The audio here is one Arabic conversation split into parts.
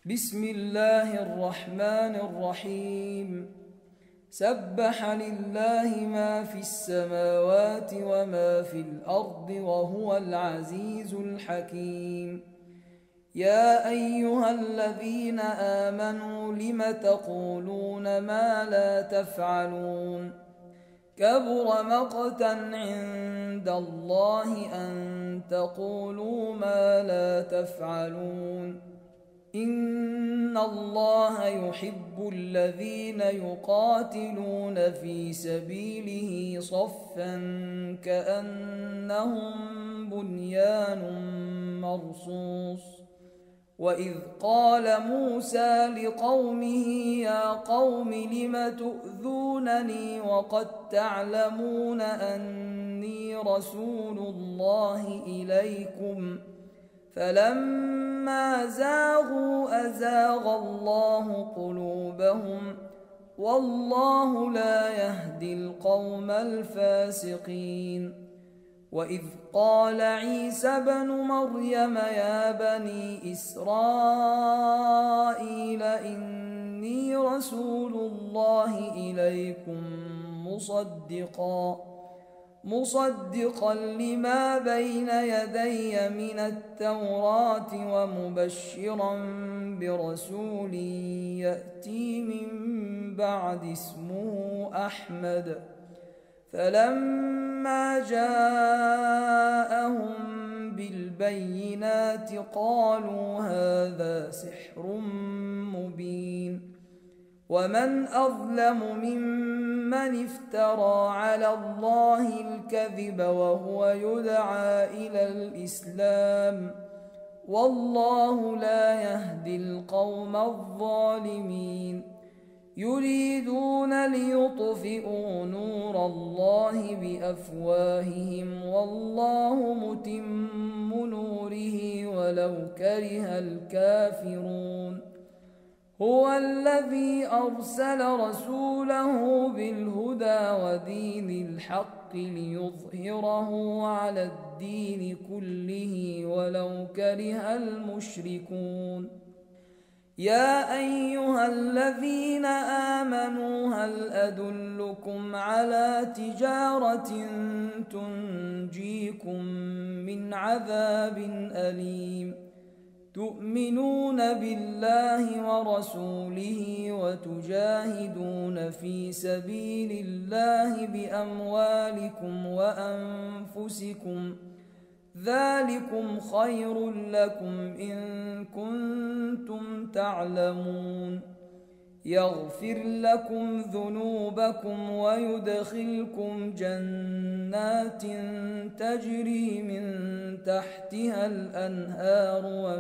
بسم الله الرحمن الرحيم. سبح لله ما في السماوات وما في الأرض وهو العزيز الحكيم. يا أيها الذين آمنوا لم تقولون ما لا تفعلون؟ كبر مقتا عند الله أن تقولوا ما لا تفعلون. إن الله يحب الذين يقاتلون في سبيله صفا كأنهم بنيان مرصوص. وإذ قال موسى لقومه يا قوم لم تؤذونني وقد تعلمون أني رسول الله إليكم فلما زاغوا أزاغ الله قلوبهم والله لا يهدي القوم الفاسقين. وإذ قال عيسى ابن مريم يا بني إسرائيل إني رسول الله إليكم مصدقا لما بين يدي من التوراة ومبشرا برسول يأتي من بعد اسمه أحمد. فلما جاءهم بالبينات قالوا هذا سحر مبين. ومن أظلم ممن افترى على الله الكذب وهو يدعى إلى الإسلام والله لا يهدي القوم الظالمين. يريدون ليطفئوا نور الله بأفواههم والله متم نوره ولو كره الكافرون. هو الذي أرسل رسوله بالهدى ودين الحق ليظهره على الدين كله ولو كره المشركون. يا أيها الذين آمنوا هل أدلكم على تجارة تنجيكم من عذاب أليم؟ تؤمنون بالله ورسوله وتجاهدون في سبيل الله بأموالكم وأنفسكم ذلكم خير لكم إن كنتم تعلمون. يغفر لكم ذنوبكم ويدخلكم جنات تجري من تحتها الأنهار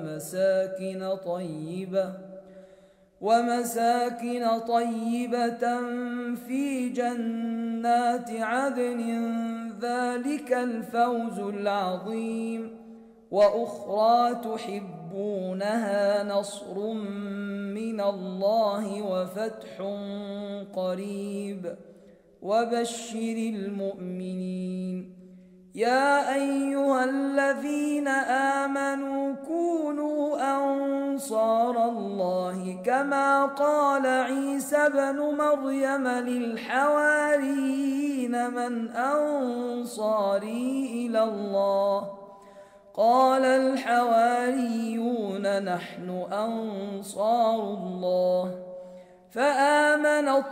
ومساكن طيبة في جنات عدن ذلك الفوز العظيم. وأخرى تحبونها نصر من الله وفتح قريب وبشر المؤمنين. يا أيها الذين آمنوا كونوا أنصار الله كما قال عيسى ابن مريم للحواريين من أنصاري إلى الله؟ قال الحواريون نحن أنصار الله. فآمنت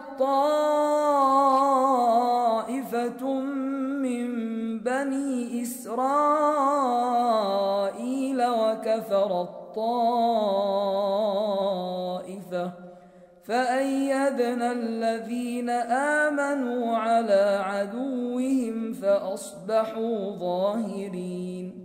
طائفة من بني إسرائيل وكفرت طائفة فأيدنا الذين آمنوا على عدوهم فأصبحوا ظاهرين.